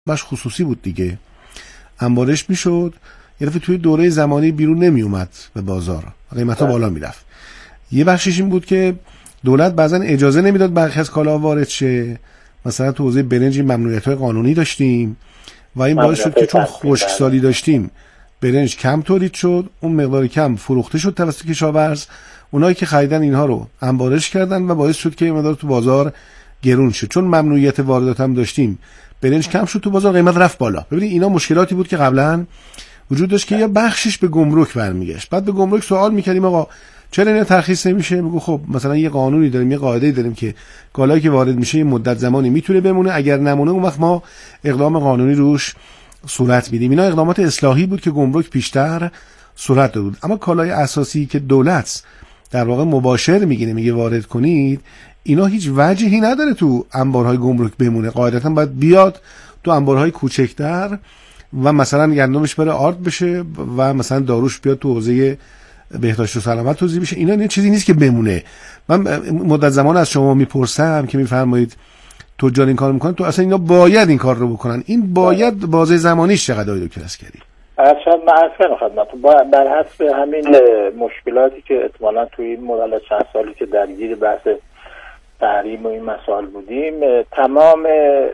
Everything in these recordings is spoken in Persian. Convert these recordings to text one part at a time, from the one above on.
باش خصوصی بود دیگه، انبارش میشد، یه دفعه توی دوره زمانی بیرون نمی اومد به بازار، قیمتا بالا میرفت. یه بخشش این بود که دولت بعضا اجازه نمیداد برخی از کالا وارد شه، مثلا تو حوزه برنج ممنوعیت‌های قانونی داشتیم و این باعث شد که چون خشکسالی داشتیم برنج کم تولید شد، اون مقدار کم فروخته شد توسط کشاورز، اونایی که خریدن اینها رو انبارش کردن و باعث شد که این مقدار تو بازار گرون شد. چون ممنوعیت واردات هم داشتیم، برنج کم شد تو بازار، قیمت رفت بالا. ببینید اینا مشکلاتی بود که قبلا وجود داشت که یا بخشش به گمرک برمیگشت. بعد به گمرک سوال می‌کردیم آقا چرا اینا ترخیص نمیشه؟ میگه خب مثلا یه قانونی داریم، یه قاعده‌ای داریم که کالایی که وارد میشه یه مدت زمانی میتونه بمونه، اگر نمونه اون وقت ما اقدام قانونی روش صورت میدیم. اینا اقدامات اصلاحی بود که گمرک پیشتر صورت داد. اما کالای اساسی که دولت در واقع مباشر میگه وارد کنید، اینا هیچ وجهی نداره تو انبارهای گمرک بمونه. قاعدتا باید بیاد تو انبارهای کوچکتر و مثلا گندمش بره آرد بشه و مثلا داروش بیاد تو حوزه بهداشت و سلامت توزیع بشه. اینا چیزی نیست که بمونه. من مدت زمان از شما میپرسم که میفرمایید تجار این کار میکنن، تو اصلا اینا باید این کار رو بکنن. این باید بازه زمانیش چقدر دکتر اسکری؟ من عرض کردم خدمتتون بر حسب همین مشکلاتی که احتمالاً توی این مدت چند سالی که درگیر بحث تحریم و این مسائل بودیم، تمام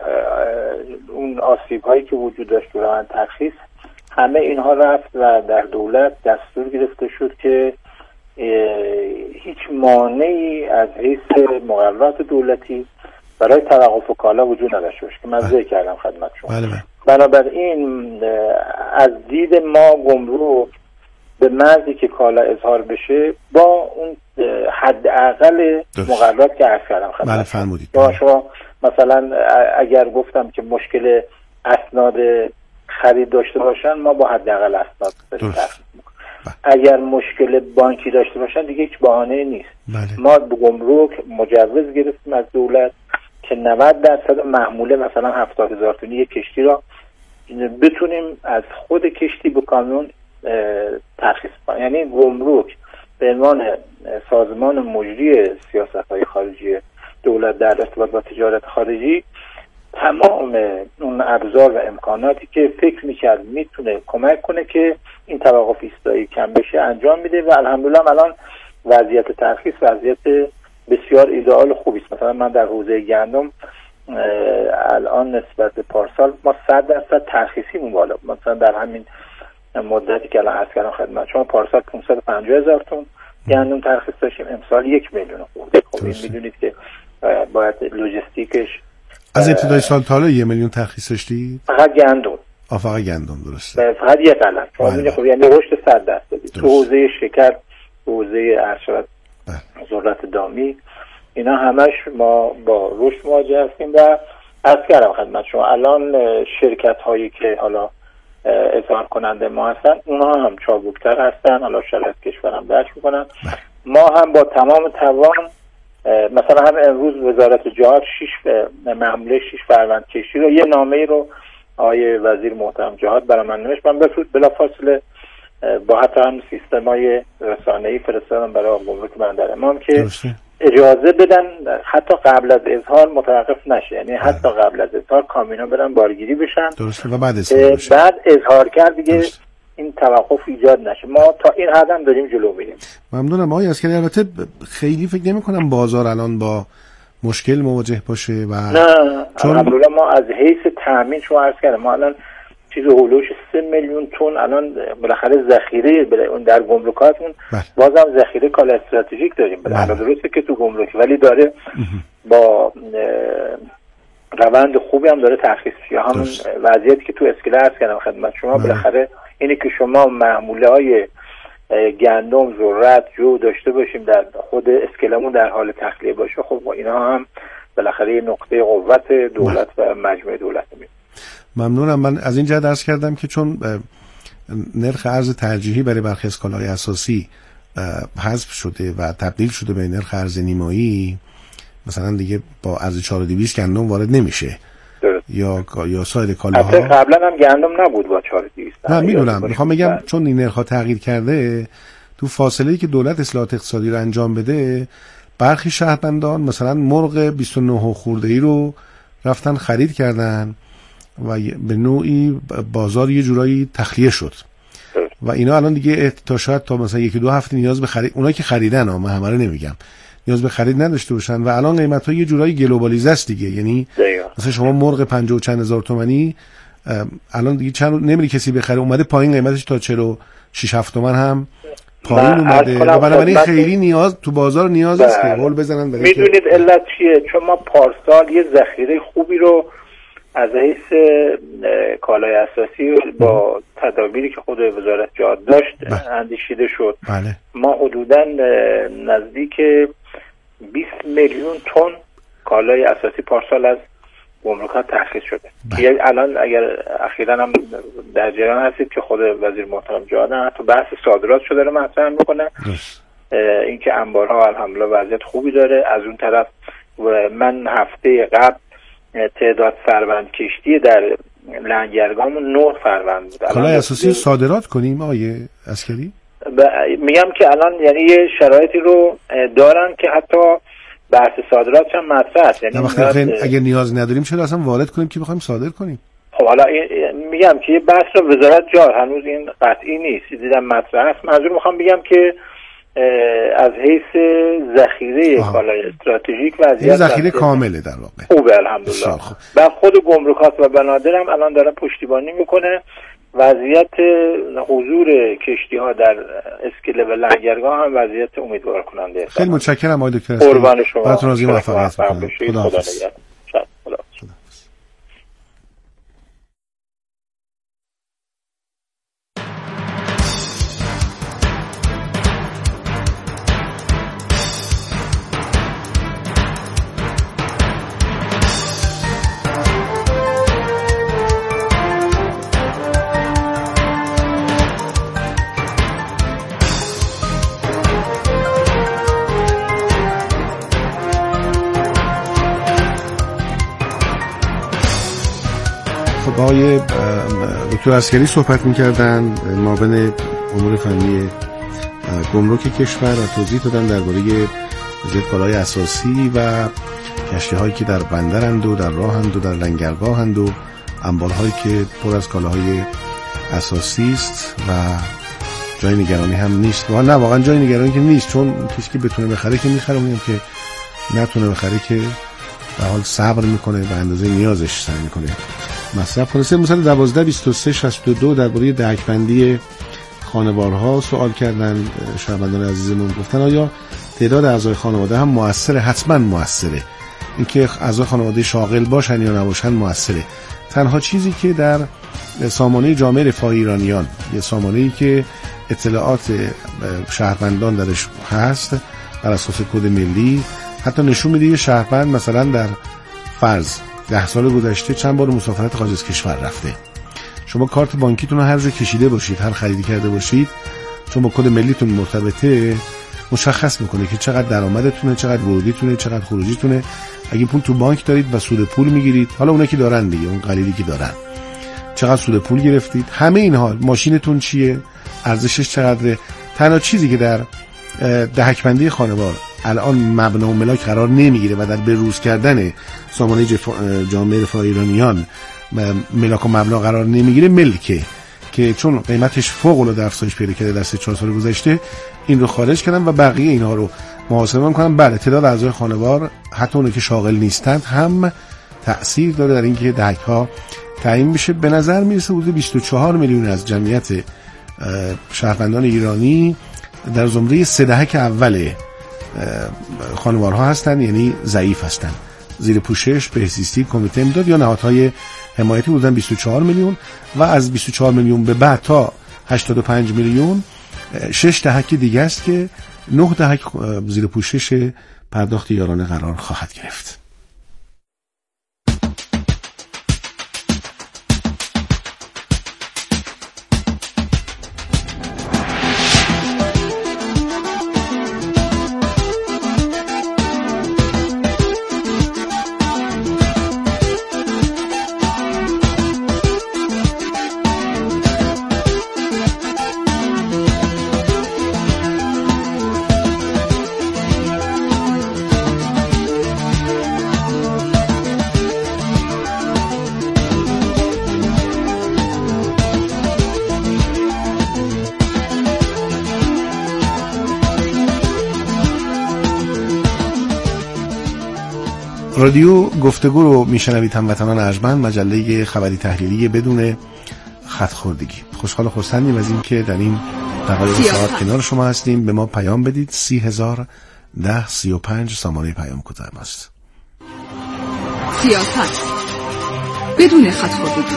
اون آسیب هایی که وجود داشت تو روند ترخیص، همه اینها رفت و در دولت دستور گرفته شد که هیچ مانعی از حیث مقررات دولتی برای توقف کالا وجود نداشته باشه که من ذکر کردم خدمت شما. بنابراین از دید ما گمرک به محضی که کالا اظهار بشه با اون حداقل مقررات که عرض کردم خدمت شما، مثلا اگر گفتم که مشکل اسناد خرید داشته باشن، ما با حداقل اسناد ترخیص میکنیم. اگر مشکل بانکی داشته باشن دیگه هیچ بهانه نیست. ما به گمرک مجوز گرفتیم از دولت که 90% محموله مثلا 70,000 تونی یک کشتی را بتونیم از خود کشتی به کامیون ترخیص کنیم. یعنی گمرک به عنوان سازمان مجری سیاست‌های خارجی دولت در ارتباط با تجارت خارجی، تمام اون ابزار و امکاناتی که فکر می‌کرد میتونه کمک کنه که این توقف ایستایی کم بشه انجام میده و الحمدلله الان وضعیت ترخیص وضعیت بسیار ایدئال خوبی است. مثلا من در حوزه گندم الان نسبت به پارسال ما 100% ترخیصیمون بالا. مثلا در همین مدتی که الان عرض کردم خدمت شما، پارسال 550,000 تن گندم ترخیص داشتیم، امسال 1,000,000 خورده. خب این میدونید که باید لوجستیکش از ابتدای سال تا حالا 1,000,000 ترخیص داشتید؟ فقط گندم. فقط گندم، درسته. فقط یک علم. خب یعنی رشد 100%. تو حوزه شکر، حوزه ارشد، ذرت دامی، اینا همش ما با رشد مواجه هستیم. و عرض کردم خدمت شما الان شرکت هایی که حالا اظهار کننده ما هستن، اونها هم چابکتر هستن، حالا شرایط کشورم درک میکنن. ما هم با تمام توان، مثلا هم امروز وزارت جهاد 6 معموله 6 فروند کشتی رو، یه نامه‌ای رو آقای وزیر محترم جهاد برای من نوشت، من بلافاصله با حتی هم سیستم‌های رسانه‌ای فرستادم برای گمرک بندر امام که اجازه بدن حتی قبل از اظهار متوقف نشه. یعنی حتی قبل از اظهار کامینا برن بارگیری بشن. درسته. و بعد اظهار کرد دیگه این توقف ایجاد نشه. ما تا این حد هم داریم جلو میریم. ممنونم آقای اسکری. البته خیلی فکر نمی‌کنم بازار الان با مشکل مواجه باشه و نه، الحمدلله ما از حیث تامین شما عرض کردم ما الان چیز هولوش 3 میلیون تن الان بالاخره ذخیره در گمرکاتمون بازم ذخیره کالا استراتژیک داریم. بالاخره درسته که تو گمرک ولی داره با روند خوبی هم داره ترخیص میشه. همون وضعیتی که تو اسکله عرض کردم خدمت شما، بالاخره اینه که شما محموله‌های گندم، ذرت، جو داشته باشیم در خود اسکلمون در حال تخلیه باشه. خب اینا هم بالاخره نقطه قوت دولت و مجموعه دولت میشه. ممنونم. من از این جهت عرض کردم که چون نرخ ارز ترجیحی برای برخی از کالاهای اساسی حذف شده و تبدیل شده به نرخ ارز نیمایی، مثلا دیگه با ارز 4200 گندم وارد نمیشه یا سایر کالاها. قبلا هم گندم نبود با 4200. نه میدونم، میخوام بگم چون این نرخ ها تغییر کرده، تو فاصله‌ای که دولت اصلاحات اقتصادی رو انجام بده، برخی شهروندان مثلا مرغ 29 خورده‌ای رو رفتن خرید کردن و به نوعی بازار یه جورایی تخلیه شد و اینا الان دیگه تا شاید تا مثلا 1-2 هفته نیاز به خرید، اونایی که خریدن من همه رو نمیگم، نیاز به خرید نداشته باشن و الان قیمت‌ها یه جورایی گلوبالیزه است دیگه. یعنی مثلا شما مرغ 50 و چند هزار تومانی الان دیگه چند نمیری کسی بخره، اومده پایین قیمتش تا 46-7 تومن هم پایین اومده و بنابراین خیلی نیاز تو بازار نیاز است که هول بزنن. میدونید علت چیه؟ چون ما پارسال یه ذخیره خوبی رو از حیث کالای اساسی با تدابیری که خود وزارت جهاد داشت اندیشیده شد. بله. ما حدوداً نزدیک 20 میلیون تن کالای اساسی پارسال از گمرکات ترخیص شده. یعنی الان اگر اخیراً هم در جریان هستید که خود وزیر محترم جهاد هم تو بحث صادرات شده رو مطرح میکنه. اینکه انبارها الحمدلله وضعیت خوبی داره. از اون طرف من هفته قبل تعداد فروند کشتی در لنگرگامون 9 فروند بود. کالای اساسی صادرات کنیم آقای عسکری؟ میگم که الان یعنی یه شرایطی رو دارن که حتی بحث صادرات هم مطرح است. یعنی اگه نیاز نداریم چرا اصلا وارد کنیم که بخوایم صادر کنیم؟ خب حالا میگم که یه بحث رو وزارت جهاد هنوز این قطعی نیست، دیدم مطرح است. منظور میخوام بگم که از حیث ذخیره کالای استراتژیک وضعیت ذخیره کامله در واقع خوبه الحمدلله. و خود گمرکات و بنادر هم الان داره پشتیبانی میکنه. وضعیت حضور کشتی ها در اسکله و لنگرگاه هم وضعیت امیدوار کننده است. خیلی متشکرم آقای دکتر. قربان شما. براتون آرزوی موفقیت میکنم. خدا حافظ. آقای دکتر عسکری صحبت می‌کردن، معاون امور فنی گمرک کشور، و توضیح دادن درباره وضعیت کالای اساسی و کشتی‌هایی که در بندرند و در راهند و در لنگرگاهند و انبارهایی که پر از کالاهای اساسی است و جای نگرانی هم نیست. نه واقعا جای نگرانی که نیست، چون کسی که بتونه بخره که می‌خره، اونم که نتونه بخره که به حال صبر می‌کنه و اندازه نیازش سعی می‌کنه مصرف کنه. مثلا 12-23-62 درباره دهک‌بندی خانوارها سوال کردن شهروندان عزیزمون، گفتن آیا تعداد اعضای خانواده هم موثره؟ حتما موثره. اینکه اعضای خانواده شاغل باشن یا نباشن موثره. تنها چیزی که در سامانه جامعه رفاه ایرانیان، یه سامانه‌ای که اطلاعات شهروندان درش هست بر اساس کد ملی، حتی نشون میده یه شهروند مثلا در فرض 10 سال گذشته چند بار مسافرت خارج از کشور رفته. شما کارت بانکیتون رو هر جا کشیده باشید، هر خریدی کرده باشید، چون با کد ملیتون مرتبطه، مشخص میکنه که چقدر درآمدتونه، چقدر ورودیتونه، چقدر خروجیتونه. اگه پول تو بانک دارید و سود پول میگیرید، حالا اونایی که دارن دیگه، اون قلیلی که دارن، چقدر سود پول گرفتید، همه اینها، ماشینتون چیه، ارزشش چقدره. تنها چیزی که در دهک‌بندی خانوار الان مبنا و ملاک قرار نمیگیره و در بروز کردن سامانه جامعه رفاه ایرانیان ملاک و مبنا قرار نمیگیره، ملکه، که چون قیمتش فوق العاده افزایش پیدا کرده در 3-4 سال گذشته، این رو خارج کردن و بقیه اینها رو محاسبه میکنن. بله، تعداد اعضای خانوار حتی اونایی که شاغل نیستند هم تأثیر داره در اینکه دهک‌ها تعیین میشه. به نظر میرسه حدود 24 میلیون از جمعیت شهروندان ایرانی در زمره 3 دهک اول خانوارها هستن، یعنی ضعیف هستن، زیر پوشش بهزیستی، کمیته امداد یا نهادهای حمایتی بودن 24 میلیون و از 24 میلیون به بعد تا 85 میلیون 6 دهک دیگه است که 9 دهک زیر پوشش پرداخت یارانه قرار خواهد گرفت. رادیو گفتگو رو میشنوید هموطنان ارجمند، مجله خبری تحلیلی بدون خط‌خوردگی. خوشحال و خرسندیم از این که در این دقایق ساعت کنار شما هستیم. به ما پیام بدید. 301035 سامانه پیام کوتاه ماست. سیاست بدون خط‌خوردگی.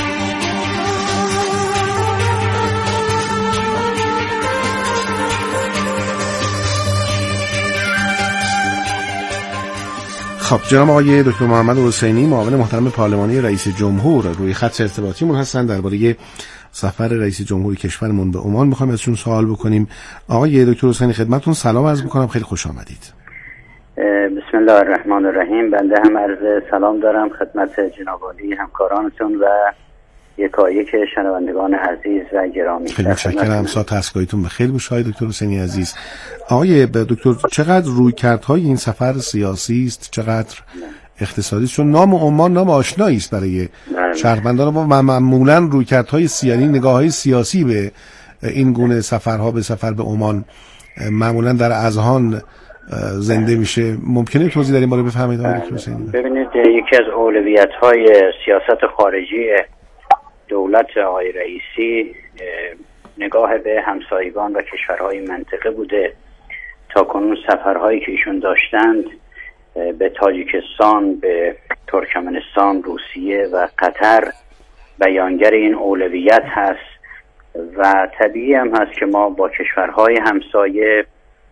خب جناب آقای دکتر محمد حسینی، معاون محترم پارلمانی رئیس جمهور، روی خط ارتباطیمون هستن. درباره سفر رئیس جمهور کشورمون به عمان می‌خوایم ازشون سوال بکنیم. آقای دکتر حسینی خدمتتون سلام عرض می‌کنم، خیلی خوش آمدید. بسم الله الرحمن الرحیم. بنده هم عرض سلام دارم خدمت جناب عالی همکارانتون و یکایک شنوندگان عزیز و گرامی. خیلی متشکرم. ساعت اسکایتون بخیر باشه آقای دکتر حسینی عزیز. آقای دکتر، چقدر رویکردهای این سفر سیاسی است، چقدر اقتصادی است؟ چون نام عمان نام آشنایی است برای شهروندان ما. معمولا رویکردهای سیاسی، نگاه‌های سیاسی به این گونه سفرها، به سفر به عمان معمولا در اذهان زنده میشه. ممکنه توضیح در این باره بفرمایید آقای دکتر حسینی؟ ببینید، یکی از اولویت‌های سیاست خارجی دولت آقای رئیسی نگاه به همسایگان و کشورهای منطقه بوده. تا کنون سفرهایی که ایشون داشتند به تاجیکستان، به ترکمنستان، روسیه و قطر بیانگر این اولویت هست و طبیعی هم هست که ما با کشورهای همسایه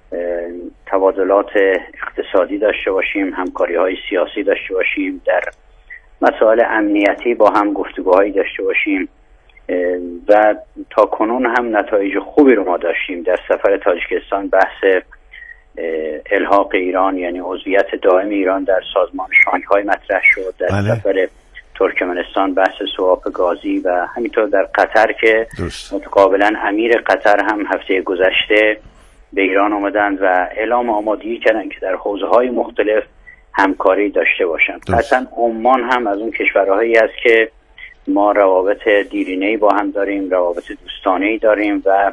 تبادلات اقتصادی داشته باشیم، همکاری‌های سیاسی داشته باشیم، در مسائل امنیتی با هم گفتگوهایی داشته باشیم و تا کنون هم نتایج خوبی رو ما داشتیم. در سفر تاجیکستان بحث الحاق ایران، یعنی عضویت دائم ایران در سازمان شانگهای مطرح شد. در سفر ترکمنستان بحث سواپ گازی و همینطور در قطر که متقابلا امیر قطر هم هفته گذشته به ایران آمدند و اعلام آمادگی کردند که در حوزه‌های مختلف همکاری داشته باشند. اصلا عمان هم از اون کشورهایی است که ما روابط دیرینه‌ای با هم داریم، روابط دوستانه‌ای داریم و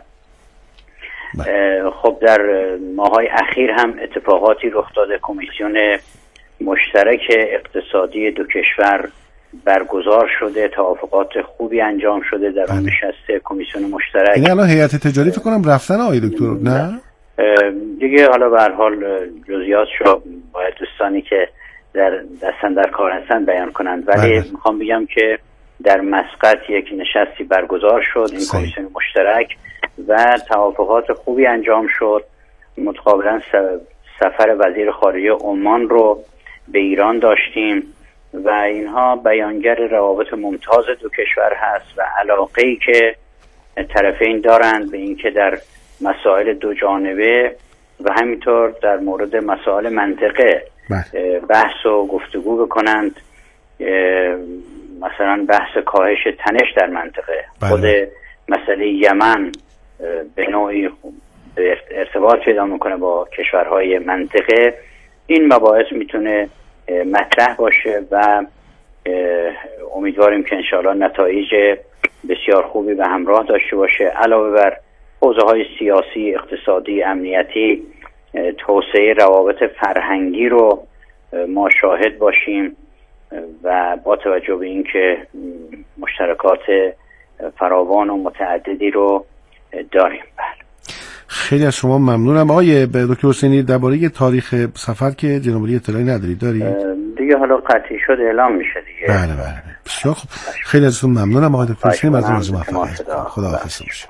خب در ماهای اخیر هم اتفاقاتی رخ داده. کمیسیون مشترک اقتصادی دو کشور برگزار شده، توافقات خوبی انجام شده در اون نشست کمیسیون مشترک. یعنی الان هیئت تجاری فکر کنم رفتن آقای دکتر؟ نه دیگه حالا به هر حال جزئیاتشو باید دوستانی که دستن در کار هستن بیان کنند، ولی میخوام بگم که در مسقط یک نشستی برگزار شد این کمیسیون مشترک و توافقات خوبی انجام شد. متقابلا سفر وزیر خارجه عمان رو به ایران داشتیم و اینها بیانگر روابط ممتاز دو کشور هست و علاقه‌ای که طرفین دارند به اینکه در مسائل دو جانبه و همینطور در مورد مسائل منطقه بحث و گفتگو بکنند. مثلا بحث کاهش تنش در منطقه، خود مسئله یمن به نوعی ارتباط پیدا میکنه با کشورهای منطقه. این مباحث میتونه مطرح باشه و امیدواریم که انشاءالله نتایج بسیار خوبی به همراه داشته باشه. علاوه بر حوزه‌های سیاسی، اقتصادی، امنیتی، توسعه روابط فرهنگی رو ما شاهد باشیم و با توجه به اینکه مشترکات فراوان و متعددی رو داریم. خیلی از شما ممنونم. آقای دکتر حسینی، درباره تاریخ سفر که جناب عالی اطلاعی ندارید؟ دارید؟ دیگه حالا قطعی شد اعلام میشه دیگه. بله. بسیار خوب. خیلی ازتون ممنونم آقای دکتر حسینی. ممنون از موفقیت. خدا حافظ باشید.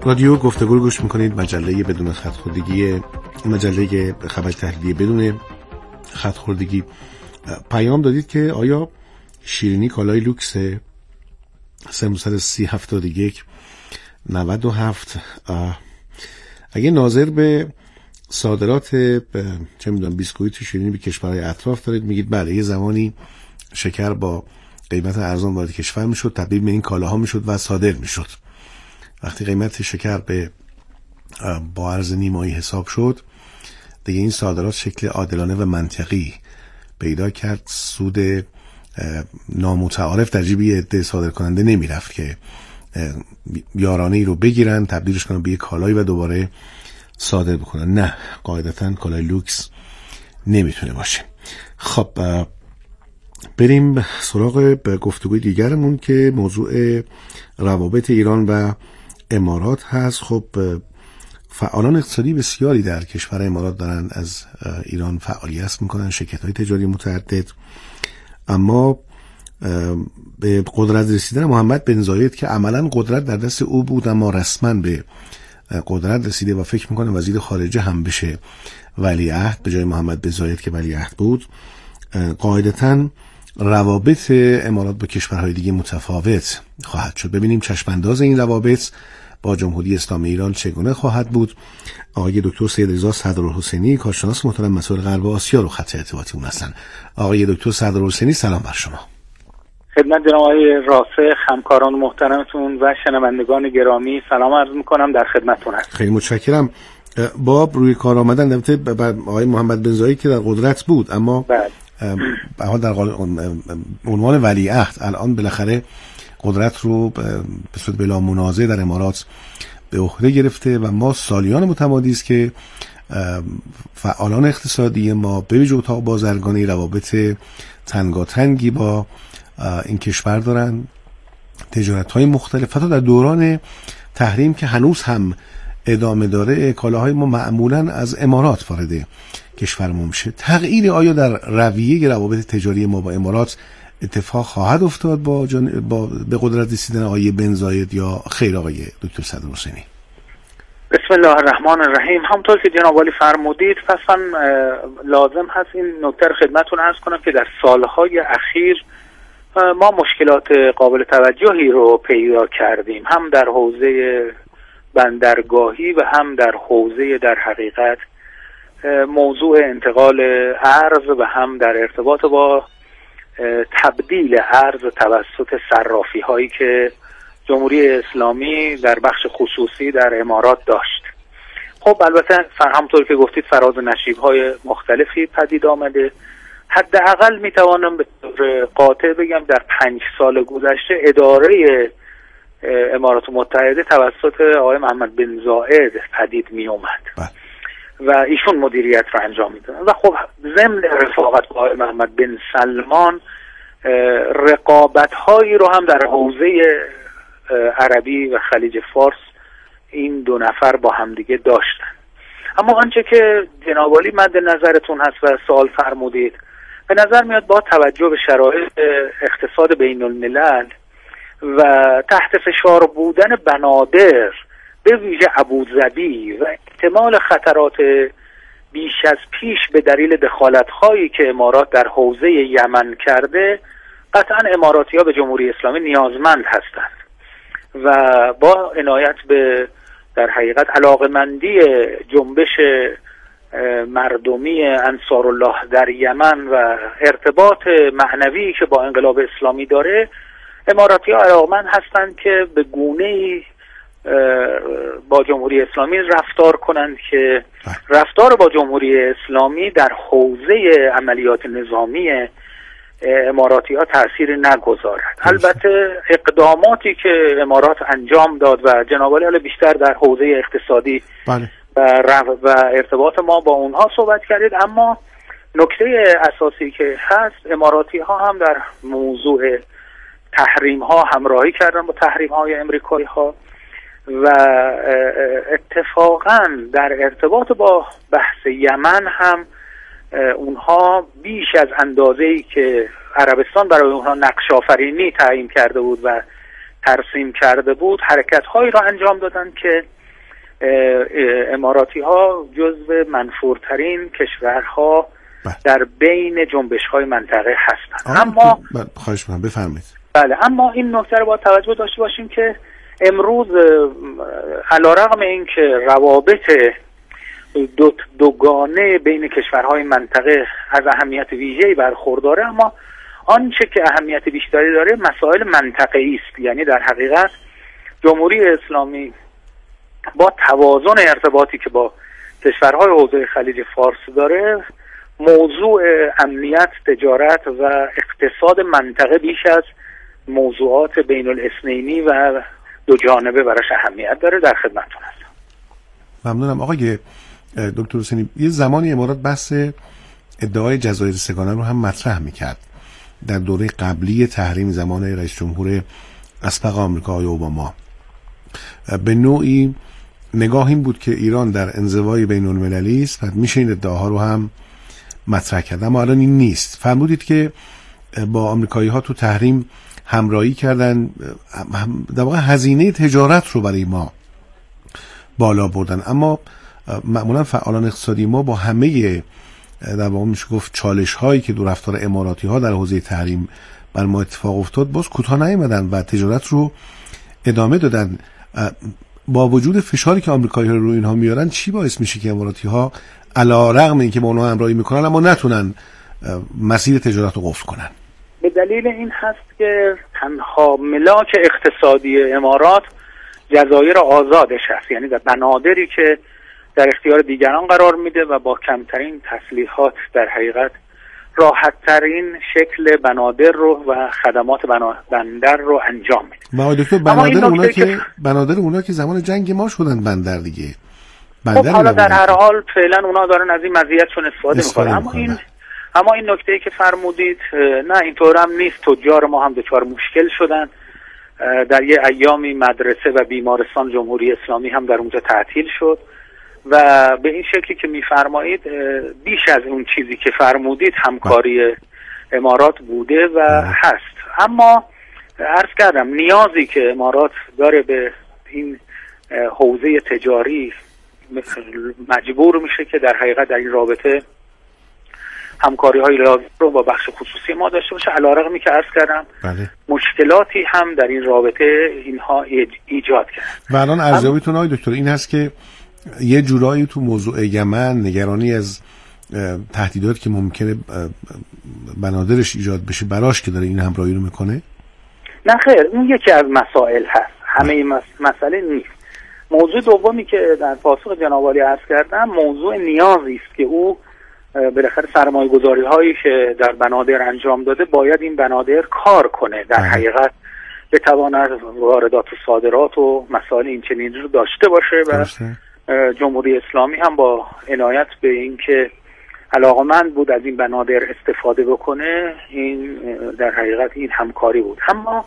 رادیو گفتگو گوش میکنید. مجله بدون خط‌خوردگی، مجله خبر تحلیلی بدون خط‌خوردگی. پیام دادید که آیا شیرینی کالای لوکس 33071 97 اگه ناظر به صادرات چه میدونم بیسکویت و شیرینی به کشورهای اطراف دارید، میگید بله یه زمانی شکر با قیمت ارزان وارد کشور میشد، تبدیل به این کالاها میشد و صادر میشد. وقتی قیمت شکر به با ارز نیمایی حساب شد، دیگه این صادرات شکل عادلانه و منطقی پیدا کرد. سود نامتعارف در جیب یه عده صادر کننده نمیرفت که یارانه ای رو بگیرن تبدیلش کنن به یه کالایی و دوباره صادر بکنن. نه، قاعدتاً کالای لوکس نمیتونه باشه. خب بریم سراغ گفتگوی دیگرمون که موضوع روابط ایران و امارات هست. خب فعالان اقتصادی بسیاری در کشور امارات دارن از ایران فعالیت میکنن، شرکت‌های تجاری متعدد، اما به قدرت رسیدن محمد بن زاید که عملاً قدرت در دست او بود اما رسما به قدرت رسیده و فکر میکنه وزیر خارجه هم بشه ولیعهد به جای محمد بن زاید که ولیعهد بود، قاعدتاً روابط امارات با کشورهای دیگه متفاوت خواهد شد. ببینیم چشمانداز این روابط با جمهوری اسلامی ایران چگونه خواهد بود. آقای دکتر سید رضا صدرالحسینی کارشناس محترم مسائل غرب آسیا رو خط ارتباطی اون هستن. آقای دکتر صدرالحسینی سلام بر شما. خدمت جناب آقای راسخ، همکاران محترمتون و شنوندگان گرامی سلام عرض میکنم، در خدمتتون هستم. خیلی متشکرم. با روی کار آمدن البته آقای محمد بن زاید که در قدرت بود اما در عنوان ولیعهد الان بالاخره قدرت رو به صورت بلا منازع در امارات به عهده گرفته و ما سالیان متمادی است که فعالان اقتصادی ما به ویژه اتاق بازرگانی روابط تنگاتنگی با این کشور دارن. تجارت‌های مختلف حتی در دوران تحریم که هنوز هم ادامه داره، کالاهای ما معمولاً از امارات وارد کشورمون میشه. تغییر آیا در رویه روابط تجاری ما با امارات اتفاق خواهد افتاد با به قدرت رسیدن آقای بن زاید یا خیر آقای دکتر صدرالحسینی؟ بسم الله الرحمن الرحیم. همونطور که جناب عالی فرمودید، پس لازم هست این نکته خدمتتون عرض کنم که در سالهای اخیر ما مشکلات قابل توجهی رو پیدا کردیم، هم در حوزه بندرگاهی و هم در حوزه در حقیقت موضوع انتقال ارز و هم در ارتباط با تبدیل ارز توسط صرافی هایی که جمهوری اسلامی در بخش خصوصی در امارات داشت. خب البته همونطور که گفتید فراز و نشیب های مختلفی پدید آمده. حداقل میتوانم به طور قاطع بگم در 5 سال گذشته اداره امارات متحده توسط آقای محمد بن زاید پدید می اومد و ایشون مدیریت رو انجام میدادن و خب ضمن رفاقت با آقای محمد بن سلمان رقابت هایی رو هم در حوزه عربی و خلیج فارس این دو نفر با همدیگه داشتن. اما آنچه که جناب عالی مد نظرتون هست و سوال فرمودید، به نظر میاد با توجه به شرایط اقتصاد بین الملل و تحت فشار بودن بنادر به ویژه ابوظبی و احتمال خطرات بیش از پیش به دلیل دخالت‌هایی که امارات در حوزه یمن کرده، قطعاً اماراتی‌ها به جمهوری اسلامی نیازمند هستند و با عنایت به در حقیقت علاقمندی جنبش مردمی انصارالله در یمن و ارتباط معنوی که با انقلاب اسلامی داره، اماراتی‌ها علاقمند هستند که به گونه‌ای با جمهوری اسلامی رفتار کنند که رفتار با جمهوری اسلامی در حوزه عملیات نظامی اماراتی‌ها تأثیری نگذارد. البته اقداماتی که امارات انجام داد و جناب عالی حالا بیشتر در حوزه اقتصادی و ارتباط ما با اونها صحبت کردید، اما نکته اساسی که هست، اماراتی‌ها هم در موضوع تحریم‌ها همراهی کردن با تحریم‌های امریکایی‌ها و اتفاقاً در ارتباط با بحث یمن هم اونها بیش از اندازه‌ای که عربستان برای اونها نقش آفرینی تعیین کرده بود و ترسیم کرده بود، حرکت‌هایی را انجام دادن که اماراتی ها جزو منفورترین کشورها در بین جنبش های منطقه هستند. اما خواهش می‌کنم بفرمایید. بله، اما این نکته رو با توجه داشته باشیم که امروز علیرغم اینکه روابط دوگانه بین کشورهای منطقه از اهمیت ویژه‌ای برخورداره، اما آنچه که اهمیت بیشتری داره مسائل منطقه‌ای است. یعنی در حقیقت جمهوری اسلامی با توازن ارتباطی که با کشورهای حوزه خلیج فارس داره، موضوع امنیت، تجارت و اقتصاد منطقه بیش از موضوعات بین الاثنینی و دو جانبه براش اهمیت داره. در خدمتتون هستم. ممنونم. آقای دکتر حسینی، یه زمانی امارات بحث ادعای جزایر سگانه رو هم مطرح میکرد در دوره قبلی تحریم زمان رئیس جمهور اسبق آمریکا آقای اوباما. به نوعی نگاه این بود که ایران در انزوای بین المللی است و میشه این ادعاها رو هم مطرح کرد، اما الان این نیست. فرمودید که با آمریکایی ها تو تحریم همراهی کردن، در واقع هزینه تجارت رو برای ما بالا بردن، اما معمولا فعالان اقتصادی ما با همه در واقع میشه گفت چالش هایی که دو رفتار اماراتی ها در حوزه تحریم بر ما اتفاق افتاد باز کوتاه نیامدن و تجارت رو ادامه دادن. با وجود فشاری که آمریکایی ها رو اینها میارن، چی باعث میشه که اماراتی ها علیرغم اینکه با اونها همراهی میکنن اما نتونن مسیر تجارت رو قفل کنن؟ به دلیل این هست که تنها ملاک اقتصادی امارات جزایر آزادش هست، یعنی در بنادری که در اختیار دیگران قرار میده و با کمترین تسلیحات در حقیقت راحتترین شکل بنادر رو و خدمات بندر رو انجام میده. و دکتر بنادر اونا که زمان جنگ ما شدن بندر دیگه. خب حالا در هر حال فعلا اونا دارن از این مزیتشون استفاده میکنن. اما این نکته‌ای که فرمودید نه اینطور هم نیست. تجار ما هم دچار مشکل شدن. در یه ایامی مدرسه و بیمارستان جمهوری اسلامی هم در اونجا تعطیل شد و به این شکلی که میفرمایید بیش از اون چیزی که فرمودید همکاری امارات بوده و هست. اما عرض کردم نیازی که امارات داره به این حوزه تجاری مجبور میشه که در حقیقت در این رابطه همکاری های لازم رو با بخش خصوصی ما داشته باشه، علیرغمی که عرض کردم مشکلاتی هم در این رابطه اینها ایجاد کرد. و الان ارزیابیتون آقای دکتر این هست که یه جورایی تو موضوع یمن نگرانی از تهدیدات که ممکنه بنادرش ایجاد بشه براش که داره این همراهی رو میکنه؟ نه خیر، اون یکی از مسائل هست، همه این مسئله نیست. موضوع دومی که در پاسخ جناب عالی عرض کردم موضوع نیازی است که او بالاخره سرمایه‌گذاری هایی که در بنادر انجام داده باید این بنادر کار کنه، در حقیقت بتواند واردات و صادرات و مسائل این چنین رو داشته باشه و جمهوری اسلامی هم با عنایت به این که علاقمند بود از این بنادر استفاده بکنه، این در حقیقت این همکاری بود. اما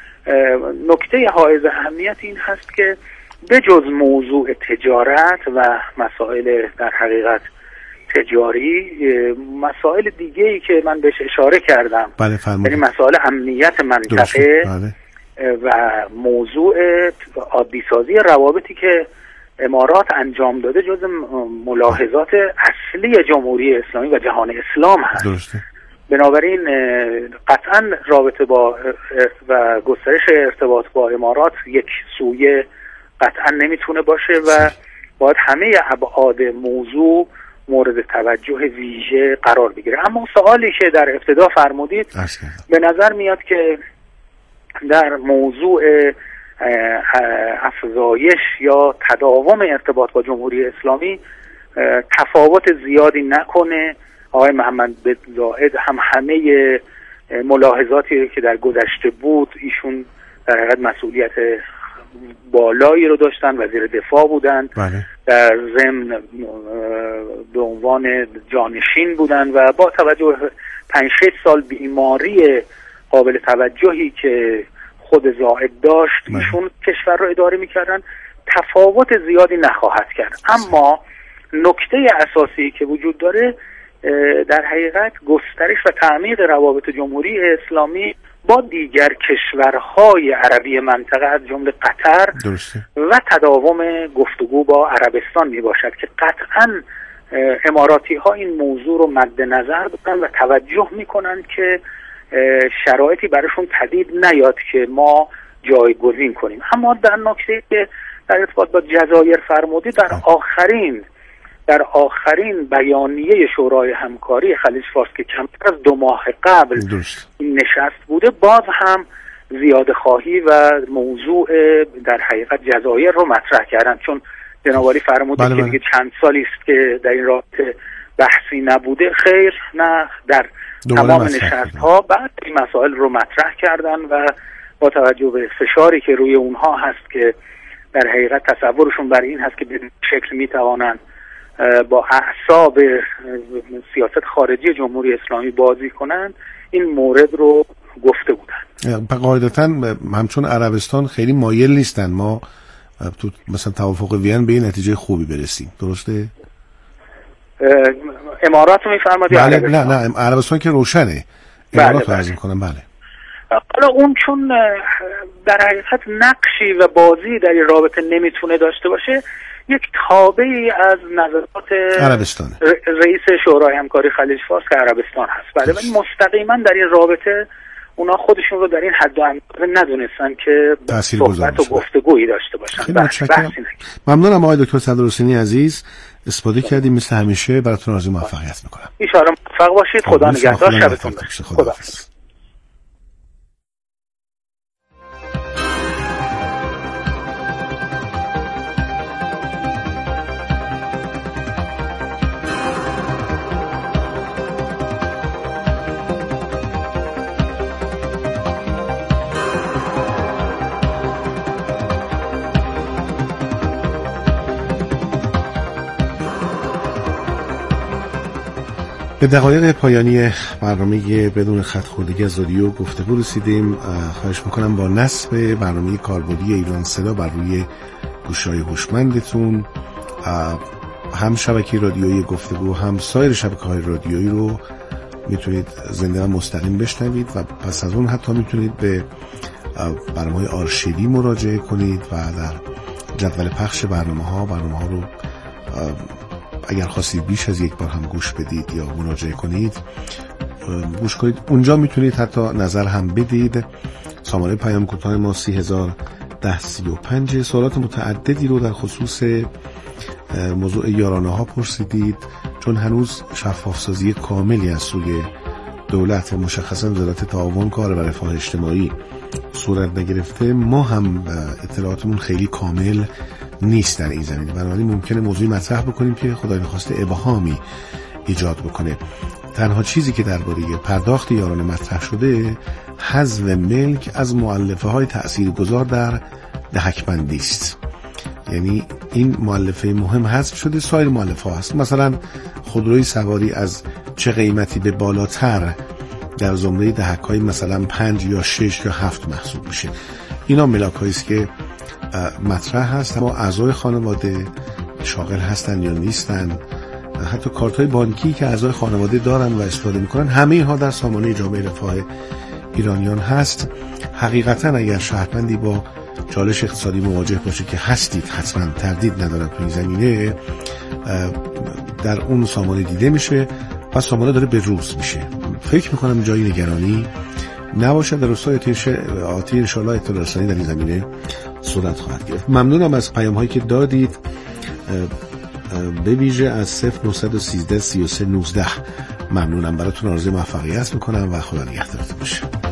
نکته حائز اهمیت این هست که به جز موضوع تجارت و مسائل در حقیقت تجاری، مسائل دیگه‌ای که من بهش اشاره کردم، یعنی مسائل امنیت منطقه و موضوع عادی سازی روابطی که امارات انجام داده جز ملاحظات اصلی جمهوری اسلامی و جهان اسلام هست. درسته. بنابراین قطعا رابطه با و گسترش ارتباط با امارات یک سویه قطعا نمیتونه باشه و باید همه ابعاد موضوع مورد توجه ویژه قرار بگیره. اما سوالی که در ابتدا فرمودید به نظر میاد که در موضوع افزایش یا تداوم ارتباط با جمهوری اسلامی تفاوت زیادی نکنه. آقای محمد زاهد هم همه ملاحظاتی که در گذشته بود، ایشون در حقیقت مسئولیت بالایی رو داشتن، وزیر دفاع بودن، در ضمن به عنوان جانشین بودن و با توجه 5-6 سال بیماری قابل توجهی که خود زاهد داشت ایشون کشور رو اداره میکردن، تفاوت زیادی نخواهد کرد. اما نکته اساسی که وجود داره در حقیقت گسترش و تعمیق روابط جمهوری اسلامی با دیگر کشورهای عربی منطقه از جمله قطر درسته. و تداوم گفتگو با عربستان می باشد که قطعاً اماراتی ها این موضوع رو مد نظر دارن و توجه می کنن که شرایطی براشون پدید نیاد که ما جایگزین کنیم. اما در نکته که در ارتباط با جزایر فرمودید، در آخرین بیانیه شورای همکاری خلیج فارس که کمتر از 2 ماه قبل این نشست بوده، باز هم زیاده خواهی و موضوع در حقیقت جزایر رو مطرح کردن، چون جناب عالی فرمودید که دیگه چند سالی است که در این رابطه بحثی نبوده. خیر، نه، در تمام نشست ها بعد این مسائل رو مطرح کردن و با توجه به فشاری که روی اونها هست که در حقیقت تصورشون بر این هست که به شکل میتوانند با اعصاب سیاست خارجی جمهوری اسلامی بازی کنند، این مورد رو گفته بودن. قاعدتا همچون عربستان خیلی مایل نیستن ما تو مثلا توافق وین به این نتیجه خوبی برسیم. درسته؟ امارات رو میفرمادی؟ بله، نه عربستان که روشنه. امارات رو عرض میکنم. بله. حالا اون چون در حقیقت نقشی و بازی در این رابطه نمیتونه داشته باشه، یک تابعی از نظرات عربستان رئیس شورای همکاری خلیج فارس که عربستان هست. بله، ولی مستقیما در این رابطه اونا خودشون رو در این حد و اندازه ندونستن که صحبت و گفتگویی داشته باشن. خیلی متشکرم. ممنونم آقای دکتر صدرحسینی عزیز، استفاده کردیم مثل همیشه. براتون آرزوی موفقیت میکنم. ان شاء الله موفق باشید. خدا نگهدار. شبتون بخیر. خداحافظ. به دقایق پایانی برنامه بدون خط خوردگی از رادیو گفتگو رسیدیم. خواهش میکنم با نصب برنامه کاربردی ایران صدا بر روی گوشهای هوشمندتون هم شبکه رادیویی گفتگو هم سایر شبکه‌های رادیویی رو میتونید زنده و مستقیم بشنوید و پس از اون حتی میتونید به برنامه‌های آرشیوی مراجعه کنید و در جدول پخش برنامه‌ها رو اگر خواستید بیش از یک بار هم گوش بدید یا مراجعه کنید گوش کنید. اونجا میتونید حتی نظر هم بدید. سامانه پیام کوتاه ما 301035. سوالات متعددی رو در خصوص موضوع یارانه ها پرسیدید، چون هنوز شفافسازی کاملی از سوی دولت و مشخصا وزارت تعاون کار و رفاه اجتماعی صورت نگرفته. ما هم اطلاعاتمون خیلی کامل نیست در این زمینه، بنابراین ممکنه موضوعی مطرح بکنیم که خدای نخواسته ابهامی ایجاد بکنه. تنها چیزی که درباره پرداخت یارانه مطرح شده حذف ملک از مؤلفه های تاثیرگذار در دهک‌بندی است. یعنی این مؤلفه مهم حذف شده، سایر مؤلفه ها هست. مثلا خودروی سواری از چه قیمتی به بالاتر در زمره دهک‌های مثلا 5 یا 6 یا 7 محسوب میشه. اینا ملاک‌هایی است که مطرح هست، اما اعضای خانواده شاغل هستن یا نیستن، حتی کارت‌های بانکی که اعضای خانواده دارن و استفاده میکنن، همه اینها در سامانه جامعه رفاه ایرانیان هست. حقیقتا اگر شهروندی با چالش اقتصادی مواجه باشه که هستید، حتما تردید ندارم تو این زمینه، در اون سامانه دیده میشه و سامانه داره به روز میشه. فکر میکنم جایی نگرانی نباشه. در روزهای آتی انشاءالله اطلاع رسانی در این زمینه صورت خواهد گرفت. ممنونم از پیام هایی که دادید، به ویژه از 0913 33 19. ممنونم. براتون آرزوی موفقیت میکنم و خدا نگهدارتون باشه.